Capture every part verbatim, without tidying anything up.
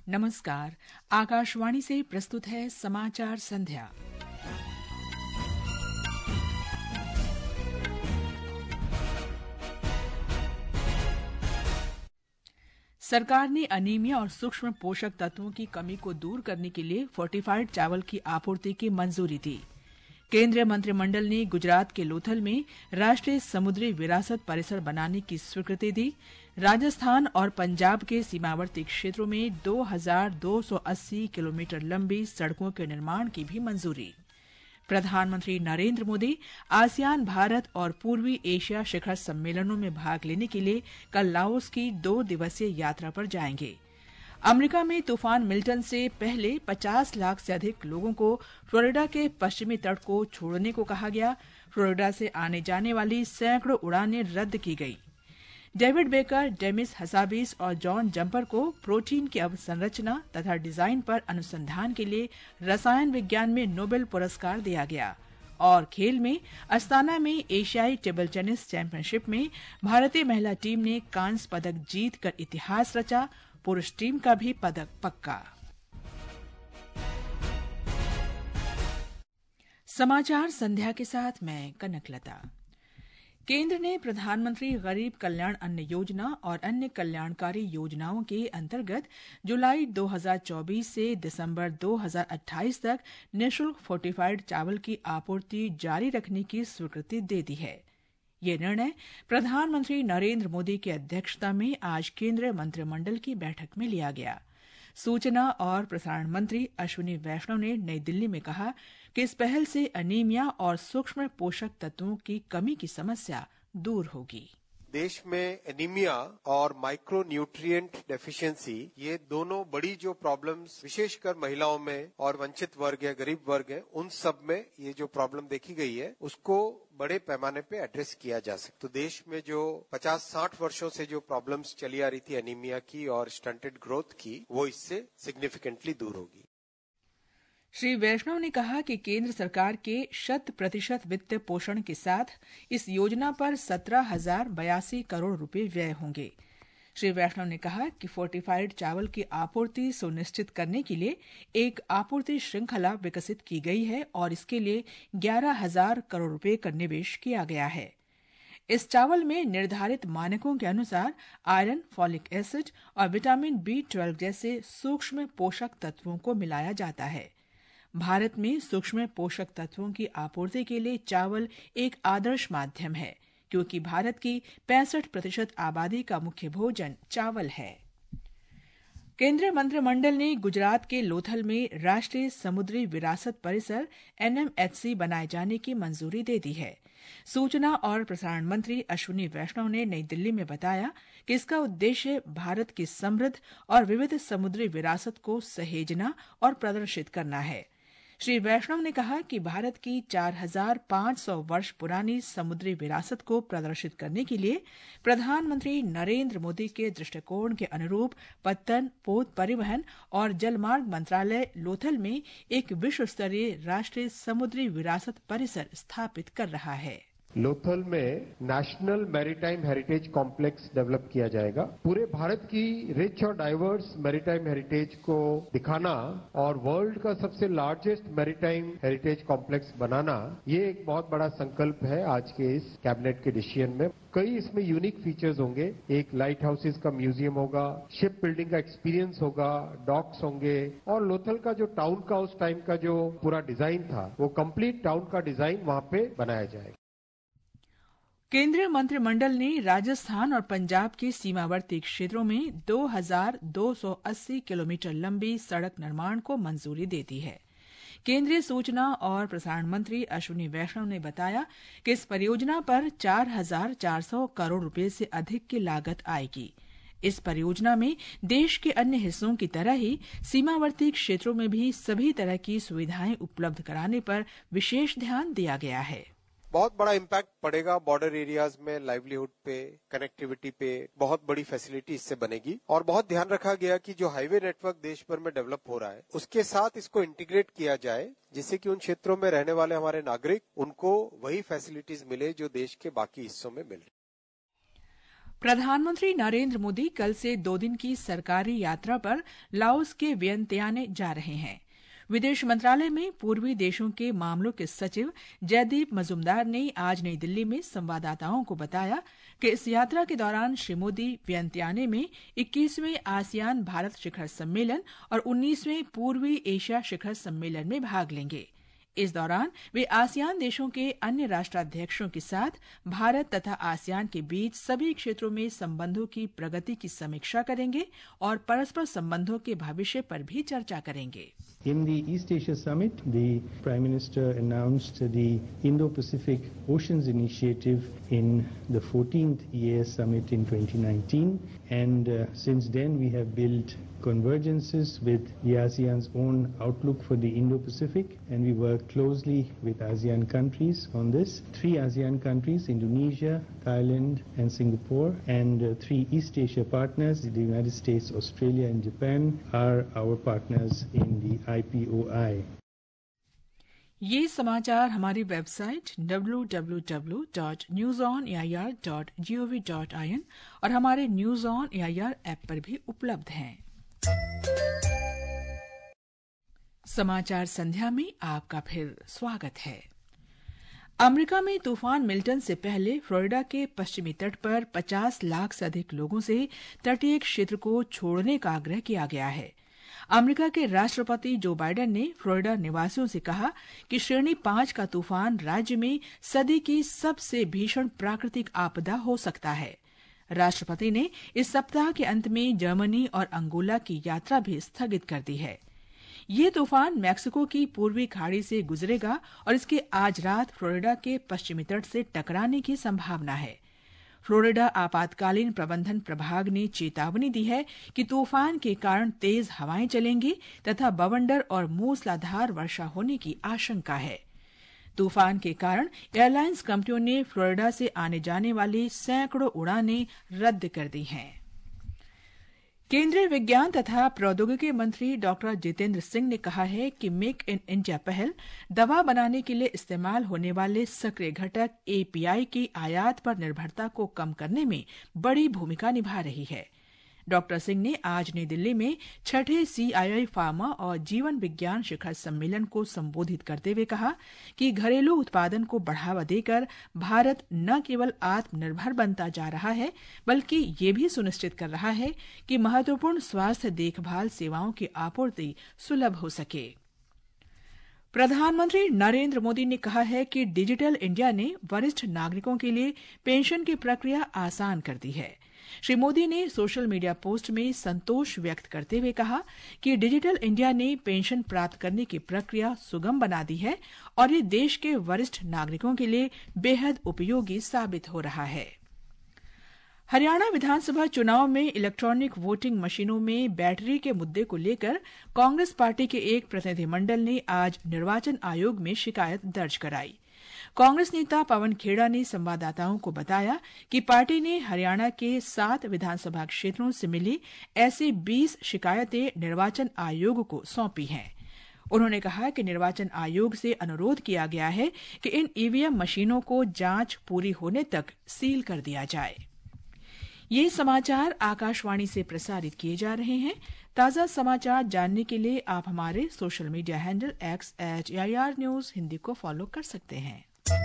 नमस्कार। आकाशवाणी से प्रस्तुत है समाचार संध्या। सरकार ने अनीमिया और सूक्ष्म पोषक तत्वों की कमी को दूर करने के लिए फोर्टिफाइड चावल की आपूर्ति की मंजूरी दी। केंद्रीय मंत्रिमंडल ने गुजरात के लोथल में राष्ट्रीय समुद्री विरासत परिसर बनाने की स्वीकृति दी। राजस्थान और पंजाब के सीमावर्ती क्षेत्रों में दो हज़ार दो सौ अस्सी किलोमीटर लंबी सड़कों के निर्माण की भी मंजूरी। प्रधानमंत्री नरेंद्र मोदी आसियान भारत और पूर्वी एशिया शिखर सम्मेलनों में भाग लेने के लिए कल लाओस की दो दिवसीय यात्रा पर जाएंगे। अमेरिका में तूफान मिल्टन से पहले पचास लाख से अधिक लोगों को फ्लोरिडा के पश्चिमी तट को छोड़ने को कहा गया। फ्लोरिडा से आने जाने वाली सैकड़ों उड़ानें रद्द की गई। डेविड बेकर, डेमिस हसाबिस और जॉन जंपर को प्रोटीन की अवसंरचना तथा डिजाइन पर अनुसंधान के लिए रसायन विज्ञान में नोबेल पुरस्कार दिया गया। और खेल में अस्ताना में एशियाई टेबल टेनिस चैंपियनशिप में भारतीय महिला टीम ने कांस्य पदक जीतकर इतिहास रचा। पुरुष टीम का भी पदक पक्का। समाचार संध्या के साथ मैं कनकलता। केंद्र ने प्रधानमंत्री गरीब कल्याण अन्न योजना और अन्य कल्याणकारी योजनाओं के अंतर्गत जुलाई दो हज़ार चौबीस से दिसंबर दो हज़ार अट्ठाईस तक निःशुल्क फोर्टिफाइड चावल की आपूर्ति जारी रखने की स्वीकृति दे दी है। यह निर्णय प्रधानमंत्री नरेंद्र मोदी की अध्यक्षता में आज केंद्रीय मंत्रिमंडल की बैठक में लिया गया। सूचना और प्रसारण मंत्री अश्विनी वैष्णव ने नई दिल्ली में कहा कि इस पहल से अनीमिया और सूक्ष्म पोषक तत्वों की कमी की समस्या दूर होगी। देश में एनीमिया और माइक्रो न्यूट्रिएंट डेफिशिएंसी ये दोनों बड़ी जो प्रॉब्लम्स विशेषकर महिलाओं में और वंचित वर्ग है, गरीब वर्ग है, उन सब में ये जो प्रॉब्लम देखी गई है उसको बड़े पैमाने पे एड्रेस किया जा सकता। तो देश में जो पचास साठ वर्षों से जो प्रॉब्लम्स चली आ रही थी एनीमिया की और स्टंटेड ग्रोथ की, वो इससे सिग्निफिकेंटली दूर होगी। श्री वैष्णव ने कहा कि केंद्र सरकार के शत प्रतिशत वित्त पोषण के साथ इस योजना पर सत्रह हजार बयासी करोड़ रुपए व्यय होंगे। श्री वैष्णव ने कहा कि फोर्टिफाइड चावल की आपूर्ति सुनिश्चित करने के लिए एक आपूर्ति श्रृंखला विकसित की गई है और इसके लिए ग्यारह हजार करोड़ रुपए का निवेश किया गया है। इस चावल में निर्धारित मानकों के अनुसार आयरन, फॉलिक एसिड और विटामिन बी ट्वेल्व जैसे सूक्ष्म पोषक तत्वों को मिलाया जाता है। भारत में सूक्ष्म पोषक तत्वों की आपूर्ति के लिए चावल एक आदर्श माध्यम है, क्योंकि भारत की पैंसठ प्रतिशत आबादी का मुख्य भोजन चावल है। केंद्रीय मंत्रिमंडल ने गुजरात के लोथल में राष्ट्रीय समुद्री विरासत परिसर एन एम एच सी बनाए जाने की मंजूरी दे दी है। सूचना और प्रसारण मंत्री अश्विनी वैष्णव ने नई दिल्ली में बताया कि इसका उद्देश्य भारत की समृद्ध और विविध समुद्री विरासत को सहेजना और प्रदर्शित करना है। श्री वैष्णव ने कहा कि भारत की चार हज़ार पाँच सौ वर्ष पुरानी समुद्री विरासत को प्रदर्शित करने के लिए प्रधानमंत्री नरेंद्र मोदी के दृष्टिकोण के अनुरूप पत्तन, पोत परिवहन और जलमार्ग मंत्रालय लोथल में एक विश्व स्तरीय राष्ट्रीय समुद्री विरासत परिसर स्थापित कर रहा है। लोथल में national maritime heritage complex develop किया जाएगा। पूरे भारत की रिच और डाइवर्स मैरीटाइम हेरिटेज को दिखाना और वर्ल्ड का सबसे लार्जेस्ट मैरीटाइम हेरिटेज कॉम्प्लेक्स बनाना, ये एक बहुत बड़ा संकल्प है आज के इस कैबिनेट के डिसीजन में। कई इसमें यूनिक फीचर्स होंगे। एक लाइट हाउसेज का म्यूजियम होगा, शिप बिल्डिंग का एक्सपीरियंस होगा, डॉक्स होंगे और लोथल का जो टाउन का उस टाइम का जो पूरा डिजाइन था, वो कंप्लीट टाउन का डिजाइन वहां पे बनाया जाएगा। केंद्रीय मंत्रिमंडल ने राजस्थान और पंजाब के सीमावर्ती क्षेत्रों में दो हज़ार दो सौ अस्सी किलोमीटर लंबी सड़क निर्माण को मंजूरी दे दी है। केंद्रीय सूचना और प्रसारण मंत्री अश्विनी वैष्णव ने बताया कि इस परियोजना पर चार हज़ार चार सौ करोड़ रुपए से अधिक की लागत आएगी। इस परियोजना में देश के अन्य हिस्सों की तरह ही सीमावर्ती क्षेत्रों में भी सभी तरह की सुविधाएं उपलब्ध कराने पर विशेष ध्यान दिया गया है। बहुत बड़ा इम्पैक्ट पड़ेगा बॉर्डर एरियाज में, लाइवलीहुड पे, कनेक्टिविटी पे बहुत बड़ी फैसिलिटी इससे बनेगी। और बहुत ध्यान रखा गया कि जो हाईवे नेटवर्क देश भर में डेवलप हो रहा है उसके साथ इसको इंटीग्रेट किया जाए, जिससे कि उन क्षेत्रों में रहने वाले हमारे नागरिक उनको वही फैसिलिटीज मिले जो देश के बाकी हिस्सों में मिल रही। प्रधानमंत्री नरेंद्र मोदी कल से दो दिन की सरकारी यात्रा पर लाओस के वियंतियाने जा रहे हैं। विदेश मंत्रालय में पूर्वी देशों के मामलों के सचिव जयदीप मजुमदार ने आज नई दिल्ली में संवाददाताओं को बताया कि इस यात्रा के दौरान श्री मोदी वियंतियाने में इक्कीसवें आसियान भारत शिखर सम्मेलन और उन्नीसवें पूर्वी एशिया शिखर सम्मेलन में भाग लेंगे। इस दौरान वे आसियान देशों के अन्य राष्ट्राध्यक्षों के साथ भारत तथा आसियान के बीच सभी क्षेत्रों में संबंधों की प्रगति की समीक्षा करेंगे और परस्पर संबंधों के भविष्य पर भी चर्चा करेंगे। In the East Asia Summit, the Prime Minister announced the Indo-Pacific Oceans Initiative in the fourteenth E A S Summit in twenty nineteen, and uh, since then we have built convergences with the ASEAN's own outlook for the Indo-Pacific, and we work closely with ASEAN countries on this. Three ASEAN countries, Indonesia, Thailand and Singapore, and uh, three East Asia partners, the United States, Australia and Japan, are our partners in the I P O I. ये समाचार हमारी website W W W dot news on A I R dot G O V dot I N और हमारे news on A I R app पर भी उपलब्ध हैं। समाचार संध्या में आपका फिर स्वागत है। अमेरिका में तूफान मिल्टन से पहले फ्लोरिडा के पश्चिमी तट पर पचास लाख से अधिक लोगों से तटीय क्षेत्र को छोड़ने का आग्रह किया गया है। अमेरिका के राष्ट्रपति जो बाइडेन ने फ्लोरिडा निवासियों से कहा कि श्रेणी पांच का तूफान राज्य में सदी की सबसे भीषण प्राकृतिक आपदा हो सकता है। राष्ट्रपति ने इस सप्ताह के अंत में जर्मनी और अंगोला की यात्रा भी स्थगित कर दी है। ये तूफान मैक्सिको की पूर्वी खाड़ी से गुजरेगा और इसके आज रात फ्लोरिडा के पश्चिमी तट से टकराने की संभावना है। फ्लोरिडा आपातकालीन प्रबंधन प्रभाग ने चेतावनी दी है कि तूफान के कारण तेज हवाएं चलेंगी तथा बवंडर और मूसलाधार वर्षा होने की आशंका है। तूफान के कारण एयरलाइंस कंपनियों ने फ्लोरिडा से आने जाने वाली सैकड़ों उड़ानें रद्द कर दी हैं। केंद्रीय विज्ञान तथा प्रौद्योगिकी मंत्री डॉक्टर जितेंद्र सिंह ने कहा है कि मेक इन इंडिया पहल दवा बनाने के लिए इस्तेमाल होने वाले सक्रिय घटक ए पी आई की आयात पर निर्भरता को कम करने में बड़ी भूमिका निभा रही है। डॉक्टर सिंह ने आज नई दिल्ली में छठे सी आई आई फार्मा और जीवन विज्ञान शिखर सम्मेलन को संबोधित करते हुए कहा कि घरेलू उत्पादन को बढ़ावा देकर भारत न केवल आत्मनिर्भर बनता जा रहा है बल्कि ये भी सुनिश्चित कर रहा है कि महत्वपूर्ण स्वास्थ्य देखभाल सेवाओं की आपूर्ति सुलभ हो सके। प्रधानमंत्री नरेंद्र मोदी ने कहा है कि डिजिटल इंडिया ने वरिष्ठ नागरिकों के लिए पेंशन की प्रक्रिया आसान कर दी है। श्री मोदी ने सोशल मीडिया पोस्ट में संतोष व्यक्त करते हुए कहा कि डिजिटल इंडिया ने पेंशन प्राप्त करने की प्रक्रिया सुगम बना दी है और ये देश के वरिष्ठ नागरिकों के लिए बेहद उपयोगी साबित हो रहा है। हरियाणा विधानसभा चुनाव में इलेक्ट्रॉनिक वोटिंग मशीनों में बैटरी के मुद्दे को लेकर कांग्रेस पार्टी के एक प्रतिनिधिमंडल ने आज निर्वाचन आयोग में शिकायत दर्ज कराई। कांग्रेस नेता पवन खेड़ा ने संवाददाताओं को बताया कि पार्टी ने हरियाणा के सात विधानसभा क्षेत्रों से मिली ऐसी बीस शिकायतें निर्वाचन आयोग को सौंपी हैं। उन्होंने कहा कि निर्वाचन आयोग से अनुरोध किया गया है कि इन ईवीएम मशीनों को जांच पूरी होने तक सील कर दिया जाए। ये समाचार आकाशवाणी से प्रसारित किए जा रहे हैं। ताजा समाचार जानने के लिए आप हमारे social media handle X at A I R news Hindi को फॉलो कर सकते हैं।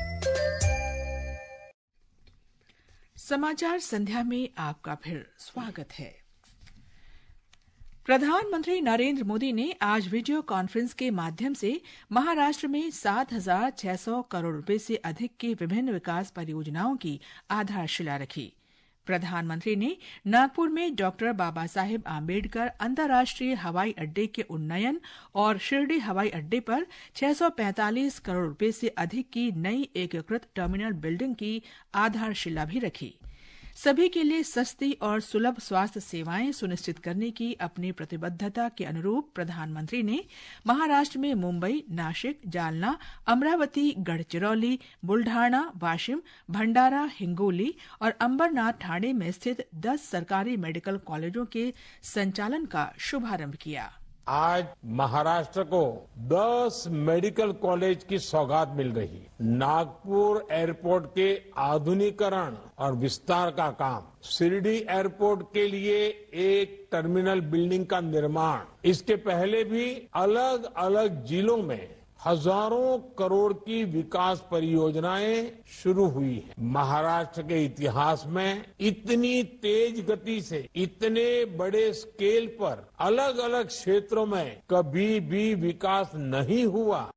समाचार संध्या में आपका फिर स्वागत है। प्रधानमंत्री नरेंद्र मोदी ने आज वीडियो कॉन्फ्रेंस के माध्यम से महाराष्ट्र में सात हजार छह सौ करोड़ रुपए से अधिक की विभिन्न विकास परियोजनाओं की आधारशिला रखी। प्रधानमंत्री ने नागपुर में डॉक्टर बाबा साहेब आम्बेडकर अंतर्राष्ट्रीय हवाई अड्डे के उन्नयन और शिरडी हवाई अड्डे पर छह सौ पैंतालीस करोड़ रुपए से अधिक की नई एकीकृत टर्मिनल बिल्डिंग की आधारशिला भी रखी। सभी के लिए सस्ती और सुलभ स्वास्थ्य सेवाएं सुनिश्चित करने की अपनी प्रतिबद्धता के अनुरूप प्रधानमंत्री ने महाराष्ट्र में मुंबई, नासिक, जालना, अमरावती, गढ़चिरौली, बुल्ढाना, वाशिम, भंडारा, हिंगोली और अंबरनाथ ठाणे में स्थित दस सरकारी मेडिकल कॉलेजों के संचालन का शुभारंभ किया। आज महाराष्ट्र को दस मेडिकल कॉलेज की सौगात मिल रही है। नागपुर एयरपोर्ट के आधुनिकीकरण और विस्तार का काम, शिरडी एयरपोर्ट के लिए एक टर्मिनल बिल्डिंग का निर्माण, इसके पहले भी अलग अलग जिलों में हजारों करोड़ की विकास परियोजनाएं शुरू हुई हैं। महाराष्ट्र के इतिहास में इतनी तेज गति से इतने बड़े स्केल पर अलग अलग क्षेत्रों में कभी भी विकास नहीं हुआ।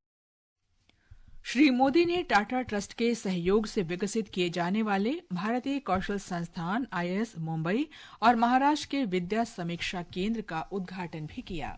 श्री मोदी ने टाटा ट्रस्ट के सहयोग से विकसित किए जाने वाले भारतीय कौशल संस्थान आई आई एस मुंबई और महाराष्ट्र के विद्या समीक्षा केंद्र का उद्घाटन भी किया।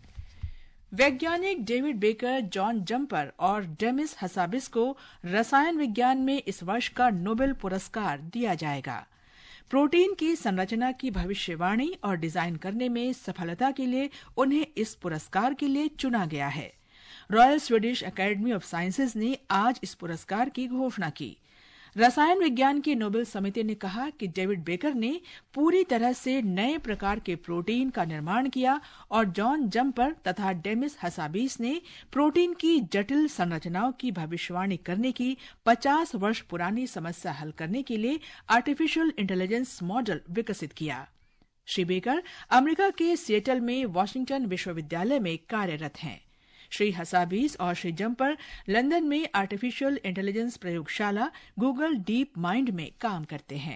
वैज्ञानिक डेविड बेकर, जॉन जम्पर और डेमिस हसाबिस को रसायन विज्ञान में इस वर्ष का नोबेल पुरस्कार दिया जाएगा। प्रोटीन की संरचना की भविष्यवाणी और डिजाइन करने में सफलता के लिए उन्हें इस पुरस्कार के लिए चुना गया है। Royal Swedish academy of sciences ने आज इस पुरस्कार की घोषणा की। रसायन विज्ञान की नोबेल समिति ने कहा कि डेविड बेकर ने पूरी तरह से नए प्रकार के प्रोटीन का निर्माण किया और जॉन जम्पर तथा डेमिस हसाबीस ने प्रोटीन की जटिल संरचनाओं की भविष्यवाणी करने की पचास वर्ष पुरानी समस्या हल करने के लिए आर्टिफिशियल इंटेलिजेंस मॉडल विकसित किया। श्री बेकर अमेरिका के सिएटल में वॉशिंगटन विश्वविद्यालय में कार्यरत हैं। श्री हसाबीस और श्री जम्पर लंदन में आर्टिफिशियल इंटेलिजेंस प्रयोगशाला गूगल डीप माइंड में काम करते हैं।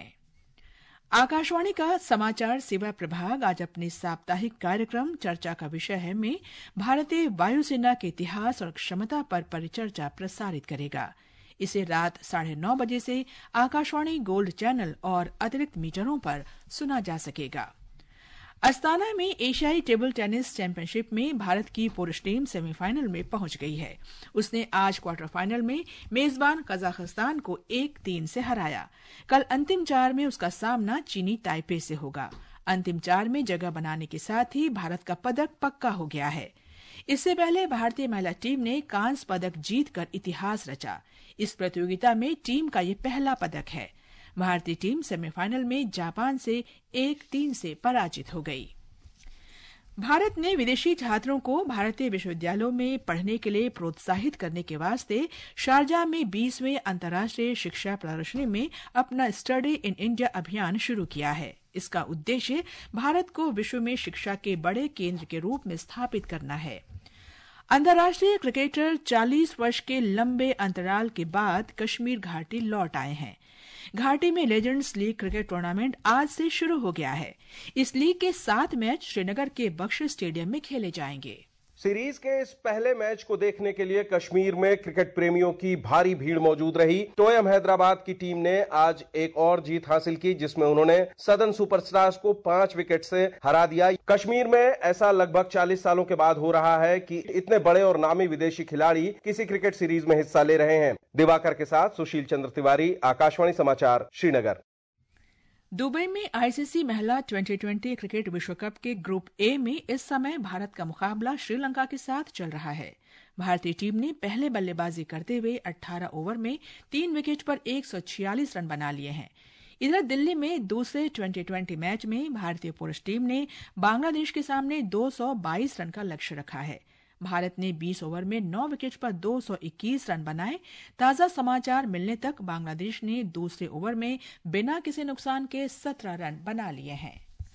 आकाशवाणी का समाचार सेवा प्रभाग आज अपने साप्ताहिक कार्यक्रम चर्चा का विषय है में भारतीय वायुसेना के इतिहास और क्षमता पर परिचर्चा प्रसारित करेगा। इसे रात साढ़े नौ बजे से आकाशवाणी गोल्ड चैनल और अतिरिक्त मीटरों पर सुना जा सकेगा। अस्ताना में एशियाई टेबल टेनिस चैंपियनशिप में भारत की पुरुष टीम सेमीफाइनल में पहुंच गई है। उसने आज क्वार्टर फाइनल में मेजबान कजाकिस्तान को एक तीन से हराया। कल अंतिम चार में उसका सामना चीनी ताइपे से होगा। अंतिम चार में जगह बनाने के साथ ही भारत का पदक पक्का हो गया है। इससे पहले भारतीय महिला टीम ने कांस्य पदक जीतकर इतिहास रचा। इस प्रतियोगिता में टीम का ये पहला पदक है। भारतीय टीम सेमीफाइनल में जापान से एक तीन से पराजित हो गई। भारत ने विदेशी छात्रों को भारतीय विश्वविद्यालयों में पढ़ने के लिए प्रोत्साहित करने के वास्ते शारजाह में बीसवें अंतर्राष्ट्रीय शिक्षा प्रदर्शनी में अपना स्टडी इन इंडिया अभियान शुरू किया है। इसका उद्देश्य भारत को विश्व में शिक्षा के बड़े केंद्र के रूप में स्थापित करना है। अंतर्राष्ट्रीय क्रिकेटर चालीस वर्ष के लंबे अंतराल के बाद कश्मीर घाटी लौट आए हैं। घाटी में लेजेंड्स लीग क्रिकेट टूर्नामेंट आज से शुरू हो गया है। इस लीग के सात मैच श्रीनगर के बख्श स्टेडियम में खेले जाएंगे। सीरीज के इस पहले मैच को देखने के लिए कश्मीर में क्रिकेट प्रेमियों की भारी भीड़ मौजूद रही। टोयम हैदराबाद की टीम ने आज एक और जीत हासिल की, जिसमें उन्होंने सदर्न सुपरस्टार्स को पांच विकेट से हरा दिया। कश्मीर में ऐसा लगभग चालीस सालों के बाद हो रहा है कि इतने बड़े और नामी विदेशी खिलाड़ी किसी क्रिकेट सीरीज में हिस्सा ले रहे हैं। दिवाकर के साथ सुशील चंद्र तिवारी, आकाशवाणी समाचार, श्रीनगर। दुबई में आईसीसी महिला ट्वेंटी ट्वेंटी क्रिकेट विश्व कप के ग्रुप ए में इस समय भारत का मुकाबला श्रीलंका के साथ चल रहा है। भारतीय टीम ने पहले बल्लेबाजी करते हुए अठारह ओवर में तीन विकेट पर एक सौ छियालीस रन बना लिए हैं। इधर दिल्ली में दूसरे ट्वेंटी ट्वेंटी मैच में भारतीय पुरुष टीम ने बांग्लादेश के सामने दो सौ बाईस रन का लक्ष्य रखा है। भारत ने बीस ओवर में नौ विकेट पर दो सौ इक्कीस रन बनाए। ताजा समाचार मिलने तक बांग्लादेश ने दूसरे ओवर में बिना किसी नुकसान के सत्रह रन बना लिए हैं।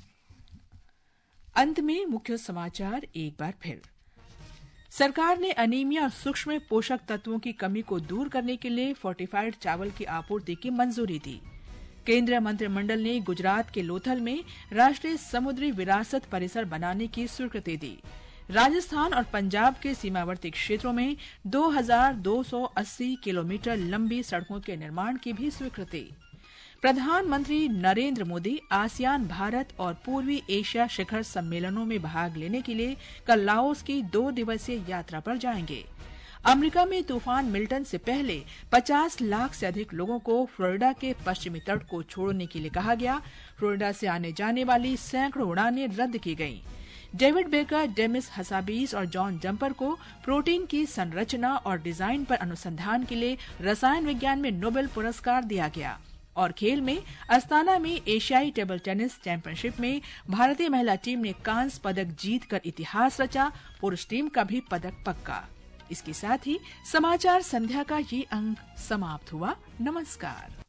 अंत में मुख्य समाचार एक बार फिर। सरकार ने अनीमिया और सूक्ष्म पोषक तत्वों की कमी को दूर करने के लिए फोर्टिफाइड चावल की आपूर्ति की मंजूरी दी। केंद्रीय मंत्रिमंडल ने गुजरात के लोथल में राष्ट्रीय समुद्री विरासत परिसर बनाने की स्वीकृति दी। राजस्थान और पंजाब के सीमावर्ती क्षेत्रों में दो हज़ार दो सौ अस्सी किलोमीटर लंबी सड़कों के निर्माण की भी स्वीकृति। प्रधानमंत्री नरेंद्र मोदी आसियान भारत और पूर्वी एशिया शिखर सम्मेलनों में भाग लेने के लिए कल लाओस की दो दिवसीय यात्रा पर जाएंगे। अमेरिका में तूफान मिल्टन से पहले पचास लाख से अधिक लोगों को फ्लोरिडा के पश्चिमी तट को छोड़ने के लिए कहा गया। फ्लोरिडा से आने जाने वाली सैकड़ों उड़ानें रद्द की गईं। डेविड बेकर, डेमिस हसाबीस और जॉन जम्पर को प्रोटीन की संरचना और डिजाइन पर अनुसंधान के लिए रसायन विज्ञान में नोबेल पुरस्कार दिया गया। और खेल में अस्ताना में एशियाई टेबल टेनिस चैंपियनशिप में भारतीय महिला टीम ने कांस्य पदक जीतकर इतिहास रचा। पुरुष टीम का भी पदक पक्का। इसके साथ ही समाचार संध्या का ये अंक समाप्त हुआ। नमस्कार।